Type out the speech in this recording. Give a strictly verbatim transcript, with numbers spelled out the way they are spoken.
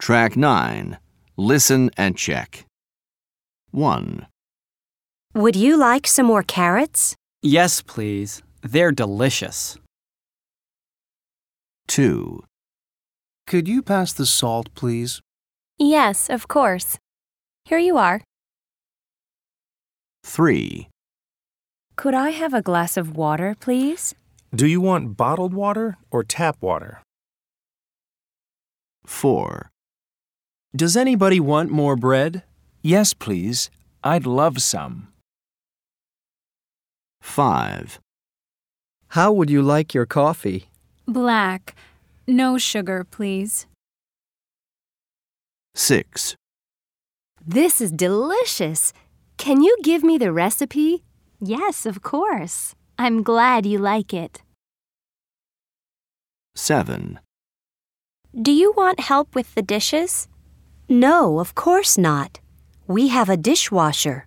Track nine. Listen and check. one. Would you like some more carrots? Yes, please. They're delicious. two. Could you pass the salt, please? Yes, of course. Here you are. three. Could I have a glass of water, please? Do you want bottled water or tap water? four. Does anybody want more bread? Yes, please. I'd love some. five. How would you like your coffee? Black. No sugar, please. six. This is delicious. Can you give me the recipe? Yes, of course. I'm glad you like it. seven. Do you want help with the dishes? No, of course not. We have a dishwasher.